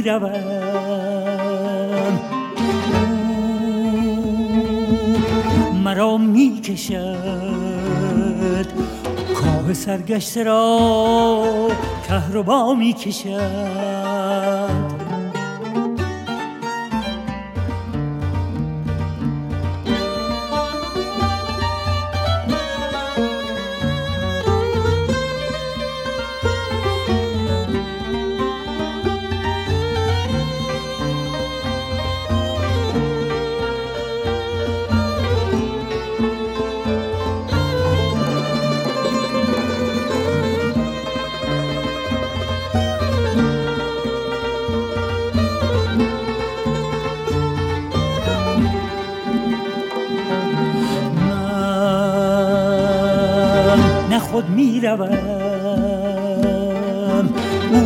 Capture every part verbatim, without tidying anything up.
روم مرا می کشد، کاه سرگشته را کهربا می کشد. خود می روم او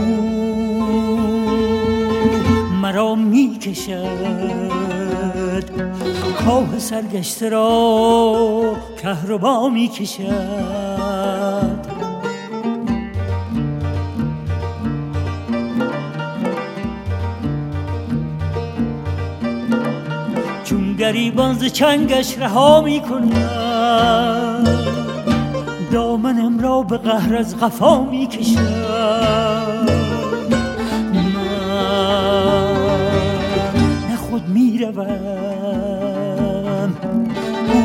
مرا می کشد، کاه سرگشته را کهربا می کشد. چون گریبان ز چنگش رها می کنم، دامنم را به قهر از قفا می کشد. من نه خود می روم او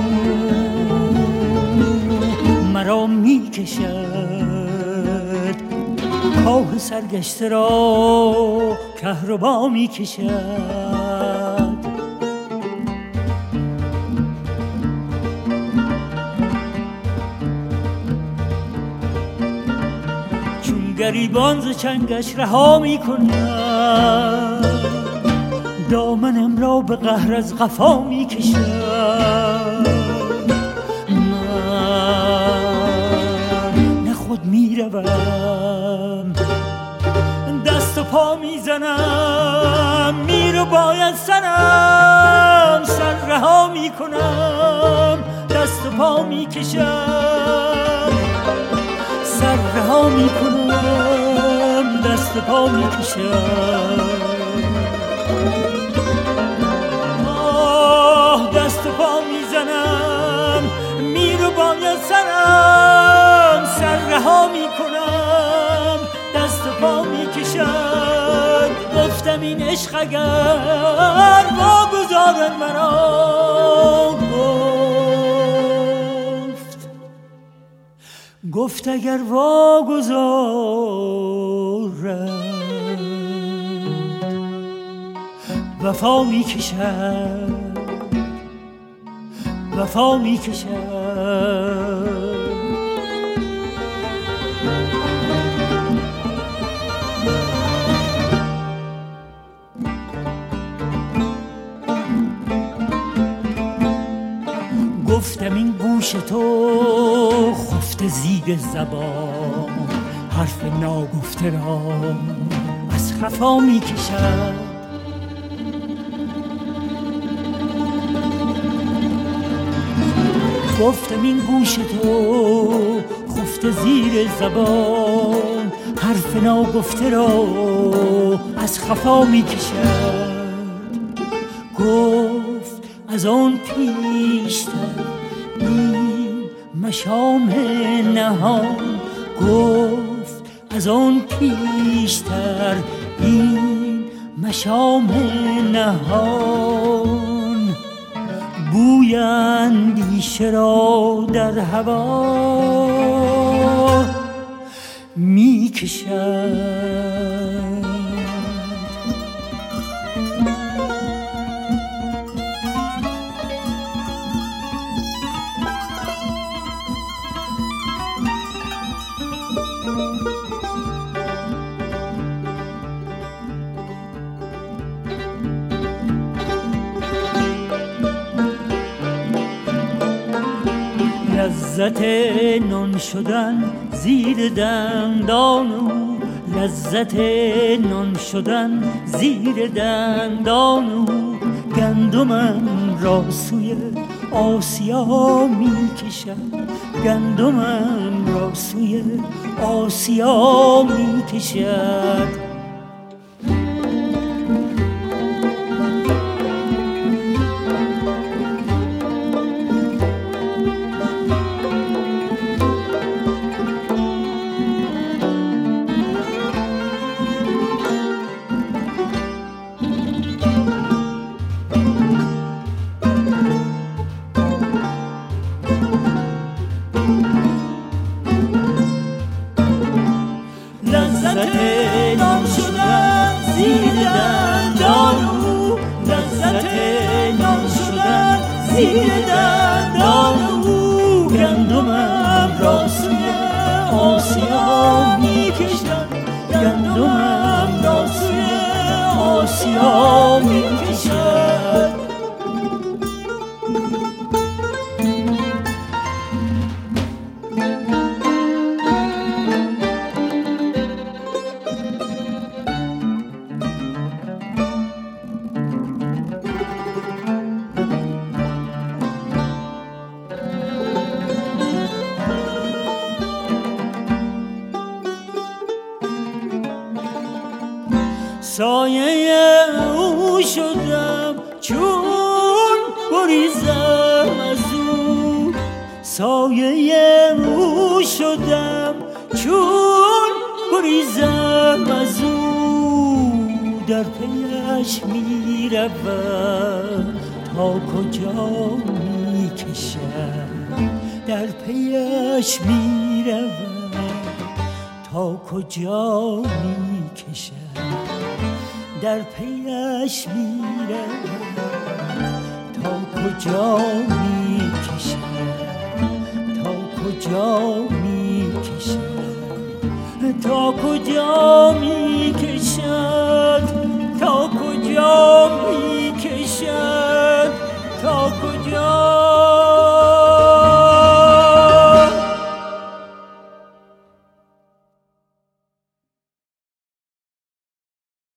مرا می کشد، کاه سرگشته را کهربا می کشد. گریبان ز چنگش رها می کنم، دامنم را به قهر از قفا می کشم. من نه خود می روم، دست و پا می زنم، می رو باید سنم، سر رها می کنم، دست و پا می کشم، سر رها می کنم، دست پا می کشم. آه دست پا می زنم، می رو باید سرم، سر رها می کنم، دست پا می کشم. گفتم این عشق اگر واگذارد مرا، گفت اگر واگذارد وفا می کشد، وفا می کشد. گفتم این گوش تو خفته زیر زبان، حرف ناگفته را از خفا می کشد. گفتم این گوش تو خفته زیر زبان، حرف ناگفته را از خفا می کشد. گفت از آن پیشتر این مشام نهان، گفت از آن پیشتر این مشام نهان، بوی اندیشه را در هوا می کشد. لذت نان شدن زیر دندان او، لذت نان شدن زیر دندان او، گندمم را سوی آسیا می کشد، گندمم را سوی آسیا می کشد. کشد دان او گندمم را سوی آسیا می کشد گندمم را سوی آسیا می کشد سایه او شدم چون گریزم از او سایه او شدم چون گریزم از او در پیش می روم تا کجا می کشم در پیش می روم تا کجا می کشم در پیش میرم تا کجا میکشم تا کجا میکشم تا کجا میکشم